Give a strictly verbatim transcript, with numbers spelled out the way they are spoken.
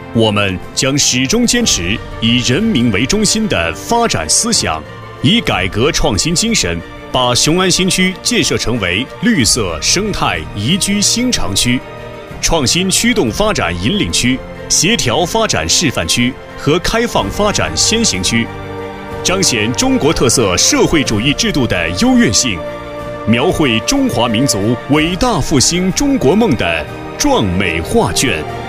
我们将始终坚持以人民为中心的发展思想，以改革创新精神，把雄安新区建设成为绿色生态宜居新常区、创新驱动发展引领区、协调发展示范区和开放发展先行区，彰显中国特色社会主义制度的优越性，描绘中华民族伟大复兴中国梦的壮美画卷。